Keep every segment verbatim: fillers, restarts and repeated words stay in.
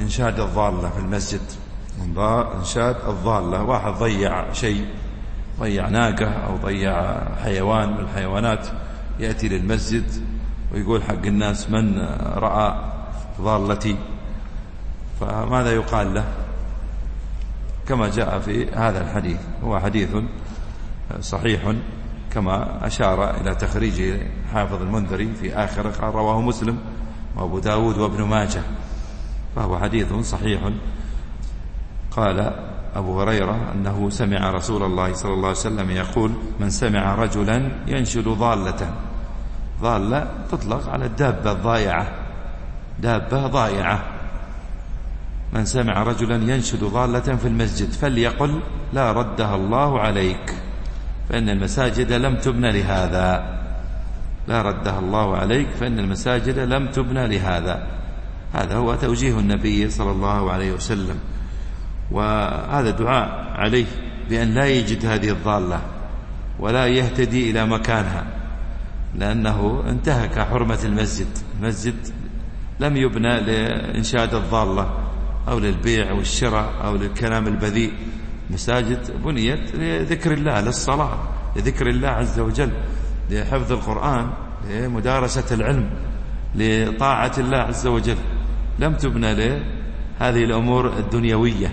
إنشاد الضالة في المسجد. إنشاد الضالة، واحد ضيع شيء، ضيع ناقة أو ضيع حيوان من الحيوانات، يأتي للمسجد ويقول حق الناس: من رأى ضالتي؟ فماذا يقال له؟ كما جاء في هذا الحديث، هو حديث صحيح كما أشار إلى تخريجه حافظ المنذري في آخر، قال: رواه مسلم وأبو داود وابن ماجه، فهو حديث صحيح. قال أبو هريرة أنه سمع رسول الله صلى الله عليه وسلم يقول: من سمع رجلا ينشد ضالة. ضالة تطلق على الدابة الضائعة، دابة ضائعة. من سمع رجلا ينشد ضالة في المسجد فليقل: لا ردها الله عليك، فإن المساجد لم تبنى لهذا. لا ردها الله عليك، فإن المساجد لم تبنى لهذا. هذا هو توجيه النبي صلى الله عليه وسلم، وهذا دعاء عليه بأن لا يجد هذه الضالة ولا يهتدي إلى مكانها، لأنه انتهك حرمة المسجد. المسجد لم يبنى لإنشاد الضالة أو للبيع والشراء أو للكلام البذيء. مساجد بنيت لذكر الله، للصلاة، لذكر الله عز وجل، لحفظ القرآن، لمدارسة العلم، لطاعة الله عز وجل. لم تبنى لهذه الأمور الدنيوية.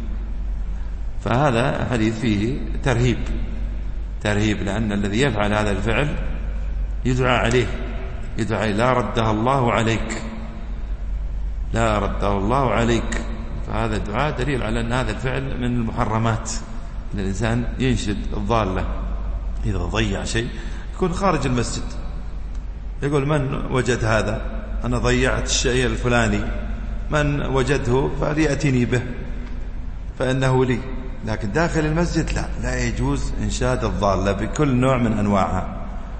فهذا حديث فيه ترهيب، ترهيب، لأن الذي يفعل هذا الفعل يدعى عليه، يدعى: لا ردها الله عليك، لا ردها الله عليك. فهذا الدعاء دليل على أن هذا الفعل من المحرمات. الإنسان ينشد الضالة إذا ضيع شيء، يكون خارج المسجد، يقول: من وجد هذا؟ أنا ضيعت الشيء الفلاني، من وجده فليأتني به فإنه لي. لكن داخل المسجد لا، لا يجوز إنشاد الضالة بكل نوع من أنواعها.